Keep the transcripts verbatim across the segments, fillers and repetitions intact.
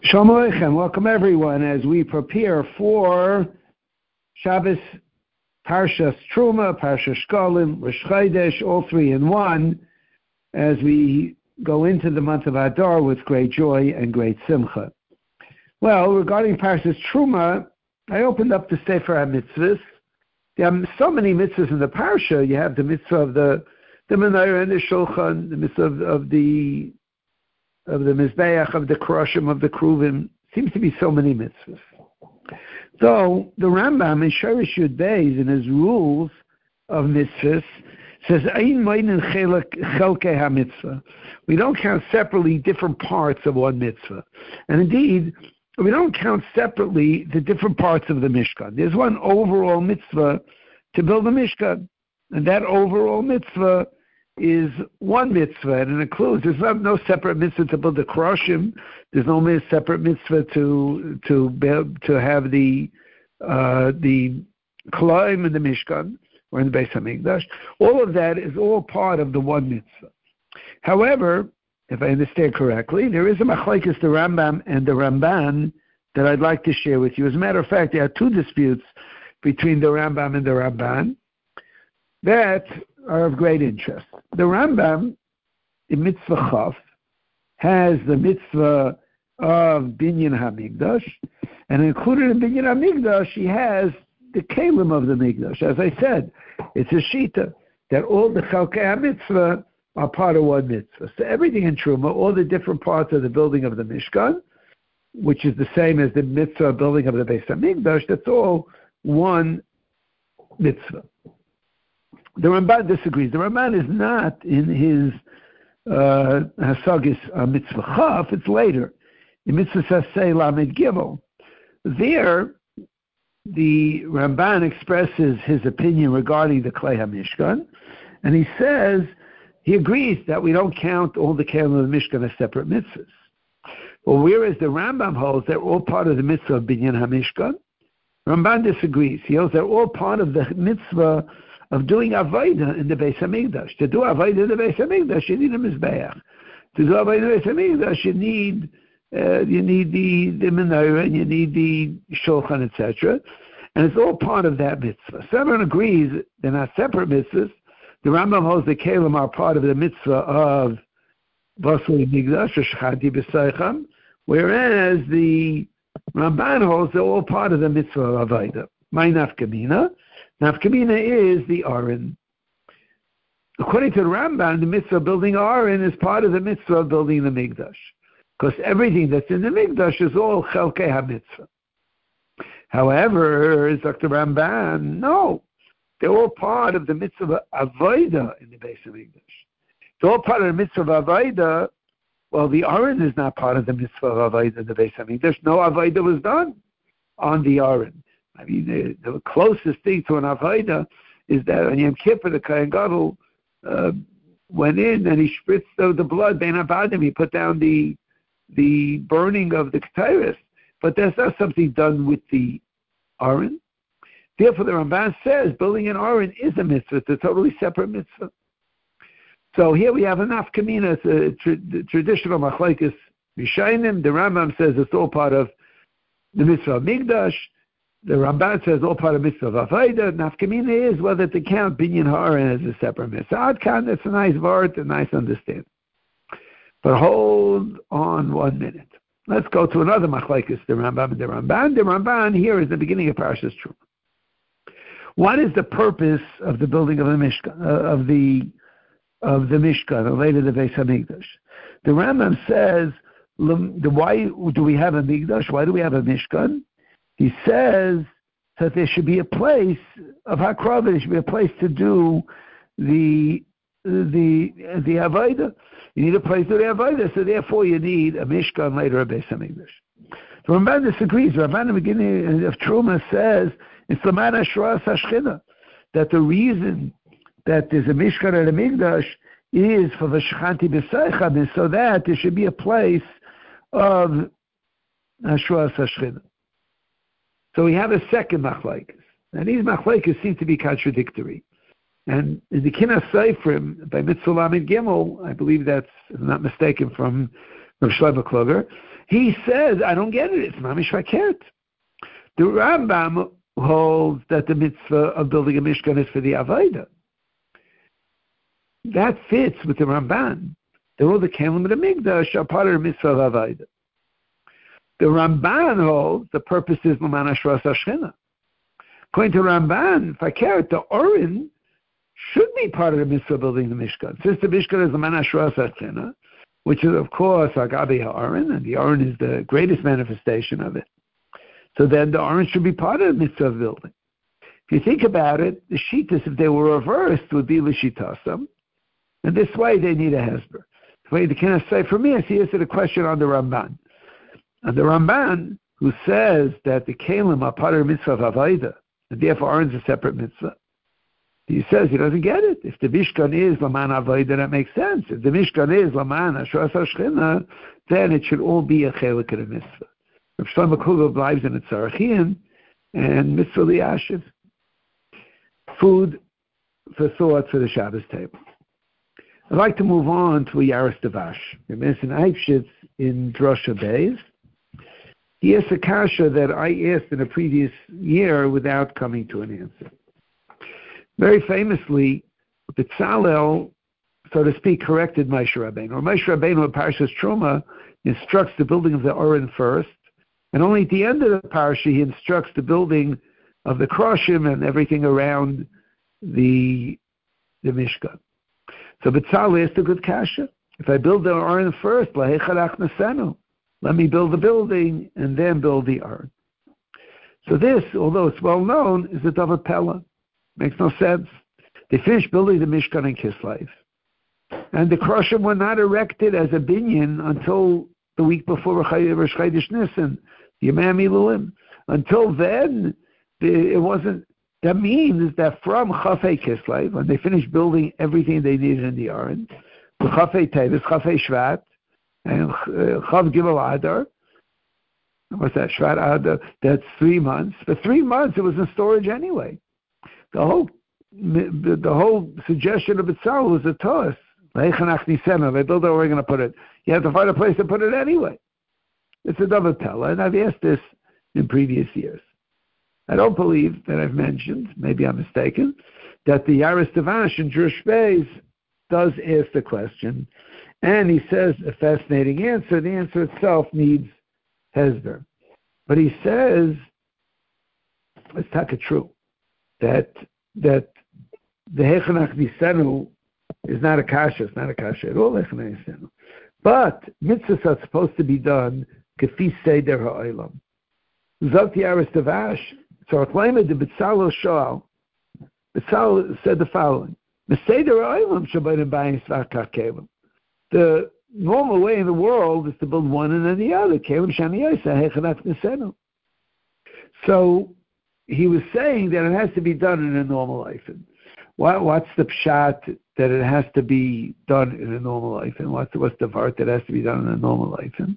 Shalom Aleichem. Welcome everyone as we prepare for Shabbos, Parshas Truma, Parshas Shkolim, Rosh Chodesh, all three in one, as we go into the month of Adar with great joy and great simcha. Well, regarding Parshas Truma, I opened up the Sefer HaMitzvahs. There are so many mitzvahs in the Parsha. You have the mitzvah of the the Menorah and the Shulchan, the mitzvah of, of the of the Mizbeach, of the Kroshim, of the Kruvim. Seems to be so many mitzvahs. So the Rambam in Shorish Yud Beis, in his rules of mitzvahs, says, Ein meinen chelkei ha-mitzvah. We don't count separately different parts of one mitzvah. And indeed, we don't count separately the different parts of the Mishkan. There's one overall mitzvah to build a Mishkan. And that overall mitzvah is one mitzvah, and it includes, there's not, no separate mitzvah to build the Kroshim, there's no separate mitzvah to to build, to have the uh, the Kolaim in the Mishkan, or in the Beis HaMikdash. All of that is all part of the one mitzvah. However, if I understand correctly, there is a machlokes, the Rambam and the Ramban, that I'd like to share with you. As a matter of fact, there are two disputes between the Rambam and the Ramban that are of great interest. The Rambam, in Mitzvah Chaf, has the mitzvah of Binyan HaMikdash, and included in Binyan HaMikdash, he has the Kalim of the Mikdash. As I said, it's a Shita, that all the Chalkei HaMitzvah are part of one mitzvah. So everything in Truma, all the different parts of the building of the Mishkan, which is the same as the mitzvah building of the Beis HaMikdash, that's all one mitzvah. The Ramban disagrees. The Ramban is not in his uh, Hasagis uh, Mitzvah Chaf, it's later. In Mitzvah Sasei Lamed Gimel. There, the Ramban expresses his opinion regarding the Klei HaMishkan, and he says, he agrees that we don't count all the Kelim of the Mishkan as separate mitzvahs. Well, whereas the Rambam holds they're all part of the mitzvah of Binyan HaMishkan, Ramban disagrees. He holds they're all part of the mitzvah of doing Avodah in the Beis HaMikdash. To do Avodah in the Beis HaMikdash, you need a Mizbeach. To do Avodah in the Beis HaMikdash, you need uh, you need the, the Menorah, and you need the Shulchan, et cetera. And it's all part of that mitzvah. So everyone agrees they're not separate mitzvahs. The Rambam holds the Kelim are part of the mitzvah of Basli Migdash, or Shechati B'Seicham, whereas the Ramban holds they're all part of the mitzvah of Avodah. My nafkamina. Nafkamina is the Aron. According to the Rambam, the mitzvah of building Aron is part of the mitzvah of building the Mikdash. Because everything that's in the Mikdash is all Chelkei HaMitzvah. However, as Doctor Ramban, no. They're all part of the mitzvah of Avodah in the Beis HaMikdash. They're all part of the mitzvah of Avodah. Well, the Aron is not part of the mitzvah of Avodah in the Beis HaMikdash. No Avodah was done on the Aron. I mean, the, the closest thing to an Avodah is that on Yom Kippur, the Kohen Gadol uh, went in and he spritzed the, the blood, Ben Abadim, he put down the the burning of the Ketores. But that's not something done with the Aron. Therefore, the Ramban says building an Aron is a mitzvah. It's a totally separate mitzvah. So here we have a nafkamina, it's a tra- traditional machlokes Rishayim. The Rambam says it's all part of the mitzvah of Mikdash. The Ramban says all part of mitzvah of Avodah. Nafkamina is whether to count Binyan HaAron as a separate mitzvah. Ad kan, that's a nice word, a nice understanding. But hold on one minute. Let's go to another machlokes, the Rambam and the Ramban. The Ramban here is the beginning of Parashas Truma. What is the purpose of the building of the Mishkan, uh, of the of the Mishkan, or later the Beis HaMikdash? The Rambam says, the, why do we have a Mikdash? Why do we have a Mishkan? He says that there should be a place of Hakrava, there should be a place to do the the the Avodah. You need a place to do the Avodah, so therefore you need a Mishkan, later a Beis HaMikdash. The Ramban disagrees. The Ramban in the beginning of Truma says it's Laman Ashras Hashchina, that the reason that there's a Mishkan and a Mikdash is for the Shechanti B'Seicham, is so that there should be a place of Ashras Hashchina. So we have a second machlokes, and these machlokes seem to be contradictory. And in the Kinas Seifrim, by Mitzvah Lamed Gimel, I believe that's, if I'm not mistaken, from Rav Shlomo Kluger, He says, I don't get it. It's mamish fakert. The Rambam holds that the mitzvah of building a mishkan is for the avodah. That fits with the Ramban. They're all the kelim of the mikdash are part of the mitzvah of avodah. The Ramban holds the purpose is l'man hashras hashchina. According to Ramban, fakert, the Oren should be part of the mitzvah of building the mishkan. Since the mishkan is l'man hashras hashchina, which is, of course, Agabi HaOren, and the Oren is the greatest manifestation of it. So then the Oren should be part of the mitzvah of building. If you think about it, the Shitas, if they were reversed, would be L'Shitasam, and this way they need a Hesber. The way they cannot say, for me, I see this is a question on the Ramban. And the Ramban, who says that the Kalim are part of the mitzvah of Avaida, and therefore Oren is a separate mitzvah, he says he doesn't get it. If the Mishkan is Laman Avodah, that makes sense. If the Mishkan is Laman Hashras HaShchina, then it should all be a chelik of the mitzvah. Rav Shlomo Kugel lives in a Tzarachian, and mitzvah liyashiv. Food for thought for the Shabbos table. I'd like to move on to a Yaris Davash. Rav Eibshitz in Drosha Beis. He asked a kasha that I asked in a previous year without coming to an answer. Very famously, Betzalel, so to speak, corrected Moshe Rabbeinu. Or Moshe Rabbeinu in Parashas Truma instructs the building of the Oren first, and only at the end of the parasha he instructs the building of the Kroshim and everything around the the Mishkan. So Betzalel asked a good kasha. If I build the Oren first, let me build the building and then build the Oren. So this, although it's well known, is a Davar Pella. Makes no sense. They finished building the Mishkan in Kislev. And the Kroshim were not erected as a binyan until the week before Rosh Chodesh Nisan, the Yemei Miluim. Until then, it wasn't. That means that from Chafei Kislev, when they finished building everything they needed in the Aron, Chafei Tevis, Chafei Shvat, and Chav Gimel Adar, what's that, Shvat Adar, that's three months. For three months, it was in storage anyway. The whole the, the whole suggestion of Betzalel was a toss. They build it, where we're going to put it. You have to find a place to put it anyway. It's a double Pella, and I've asked this in previous years. I don't believe that I've mentioned, maybe I'm mistaken, that the Yaris Davash in Drush Beis does ask the question, and he says a fascinating answer. The answer itself needs Hesber. But he says, let's take it true, that that the Hechanach Nisenu is not a kasha, it's not a kasha at all, Hechanach Nisenu. But mitzvahs are supposed to be done kefi seder ha'olam. Zot Yaris Davash, so Aklema de Betzalel Shoal, Betzalel said the following: Seder ha'olam shabayim b'ayim svach kelim. The normal way in the world is to build one and then the other. Kelim shani yosa Hechanach Nisenu. So he was saying that it has to be done in a normal life. What, what's the pshat that it has to be done in a normal life? And what's, what's the vart that has to be done in a normal life? And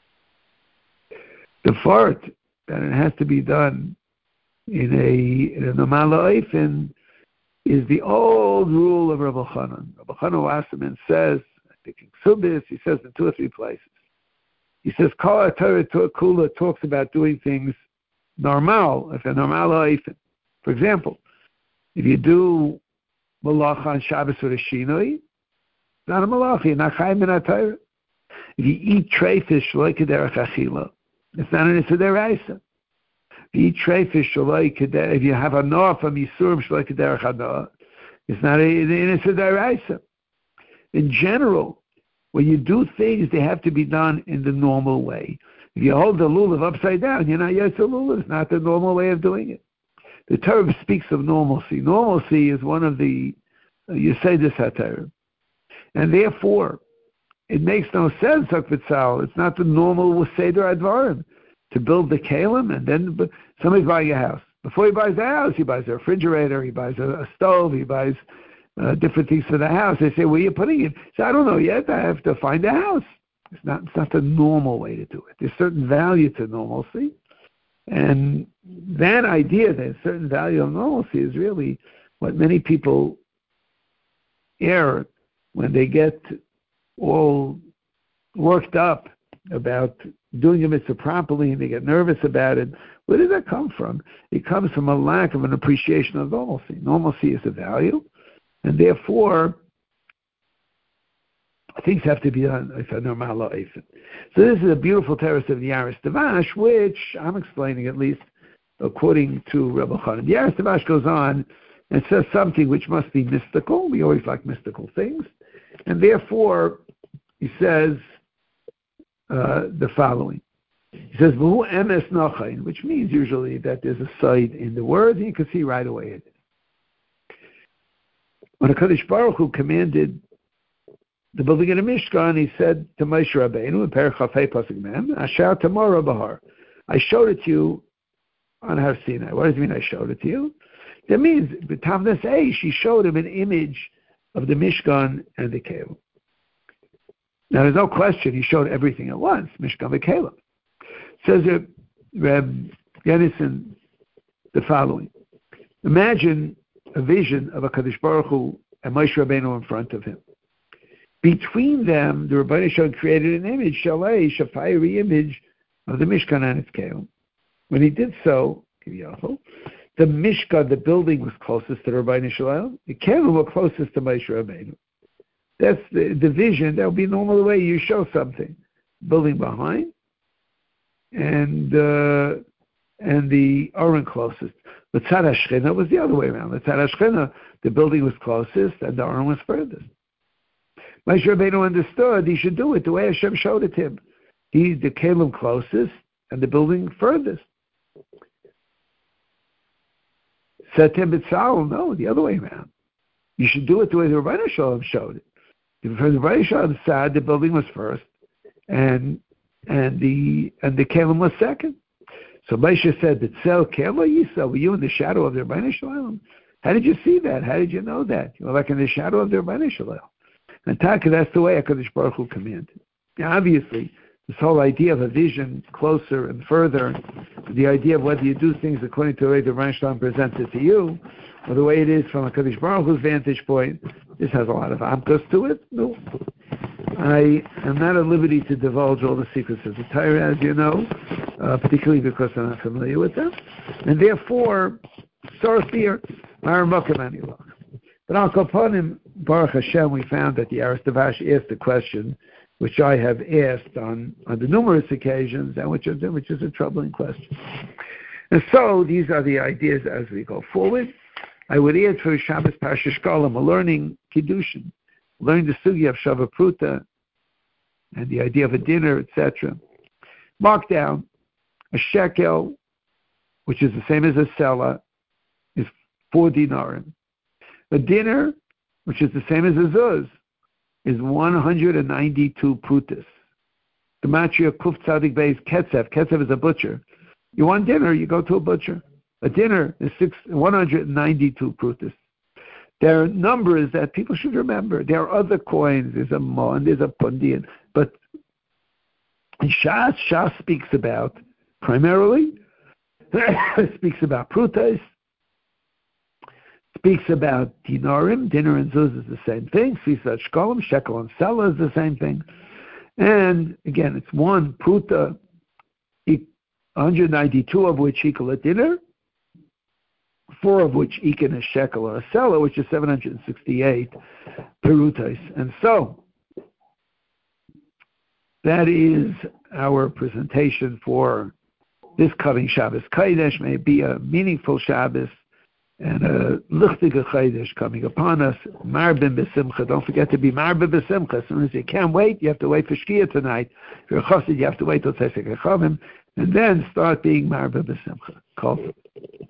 the vart that it has to be done in a in a normal life is the old rule of Rabbi Chanan. Rabbi Chanan Wasserman says, I think in Ksubis, he says in two or three places. He says, Kol HaTorah Kula talks about doing things normal, if a normal life. For example, if you do malacha on Shabbos with a shinoi, it's not a malacha, you're not chayim in HaTorah. If you eat treifish like a derech achila, it's not an issa deraisa. If you eat treifish like if you have a noah from yisurim like a derech hanoah, it's not an issa deraisa. In general, when you do things, they have to be done in the normal way. If you hold the lulav upside down, you're not yotze lulav. It's not the normal way of doing it. The Torah speaks of normalcy. Normalcy is one of the uh, Yesodis HaTorah. And therefore, it makes no sense, Betzalel. It's not the normal Seder Advarim to build the kalim and then somebody's buying a house. Before he buys the house, he buys a refrigerator, he buys a, a stove, he buys uh, different things for the house. They say, where are you putting it? So I don't know yet. I have to find a house. It's not, it's not the normal way to do it. There's certain value to normalcy. And that idea, that certain value of normalcy, is really what many people err when they get all worked up about doing a mitzvah properly, and they get nervous about it. Where does that come from? It comes from a lack of an appreciation of normalcy. Normalcy is a value, and therefore things have to be done if a normal oifen. So this is a beautiful terrace of the Yaris Tavash, which I'm explaining at least according to Rebbe Chanan. The Yaris Tavash goes on and says something which must be mystical. We always like mystical things. And therefore, he says uh, the following. He says, V'hu emes nachain, which means usually that there's a side in the word, and you can see right away it is. When HaKadosh Baruch Hu commanded the building of the Mishkan, he said to Moshe Rabbeinu in Perek Chafei Pasuk Mem, Asher Tamara Bahar, I showed it to you on Har Sinai. What does it mean I showed it to you? That means, B'Tavnas Eish, she showed him an image of the Mishkan and the Kelim. Now there's no question he showed everything at once, Mishkan and Kelim. Says Reb Yenison the following. Imagine a vision of a Kadosh Baruch Hu and Moshe Rabbeinu in front of him. Between them, the Rebbeinu Shalom created an image, Shalei, a fiery image of the Mishkan and its Kelim. When he did so, the Mishkan, the building, was closest to the Rebbeinu Shalom. The Kelim were closest to Moshe Rabbeinu. That's the, the vision. That would be normal the way you show something. Building behind, and uh, and the Aron closest. The Tzad HaShechina was the other way around. The Tzad HaShechina, the building was closest, and the Aron was furthest. Moshe Rabbeinu understood he should do it the way Hashem showed it to him. He, the Kelim closest, and the building furthest. Said to him, B'Tzal, no, the other way around. You should do it the way the Rebbeinu Shalom showed it. Because the Rebbeinu Shalom said the building was first, and and the and the Kelim was second. So Moshe said, B'Tzel Kela Yisa, were you in the shadow of the Rebbeinu Shalom? How did you see that? How did you know that? You were like in the shadow of the Rebbeinu Shalom. And Taka, that's the way HaKadosh Baruch Hu commanded. Now, obviously, this whole idea of a vision closer and further, the idea of whether you do things according to the way the Rebbeinu Shalom presents it to you, or the way it is from HaKadosh Baruch Hu's vantage point, this has a lot of amkus to it. No. I am not at liberty to divulge all the secrets of the Torah, as you know, uh, particularly because I'm not familiar with them. And therefore, source here, Maramokim Anilach. But Al Kaponim, Baruch Hashem, we found that the Yaris Tavash asked the question, which I have asked on, on the numerous occasions, and which is, which is a troubling question. And so these are the ideas as we go forward. I would add for Shabbos Parsha Shkolim, a learning Kiddushin, learning the sugi of Shava Pruta, and the idea of a dinner, et cetera. Mark down, a shekel, which is the same as a sela, is four dinarim. A dinner, which is the same as a zuz, is one hundred ninety-two prutas. Gematria Kuf Tzadik Beis Ketzev. Ketzev is a butcher. You want dinner, you go to a butcher. A dinner is six, one hundred ninety-two prutas. There are numbers that people should remember. There are other coins. There's a mon, there's a pundian. But Shas, Shas speaks about, primarily, speaks about prutas, speaks about dinarim. Dinner and zuz is the same thing. Sisat shkolim, shekel and sela is the same thing. And again, it's one pruta, one hundred ninety-two of which equal a dinner, four of which equal a shekel or a sela, which is seven hundred sixty-eight perutas. And so, that is our presentation for this coming Shabbos Kodesh. May it be a meaningful Shabbos and a lichtige Chodesh coming upon us. Marbim b'simcha. Don't forget to be marbim b'simcha. As soon as you can't wait, you have to wait for Shkia tonight. If you're a chassid, you have to wait till Tzesek HaChavim, and then start being marbim b'simcha. Cool.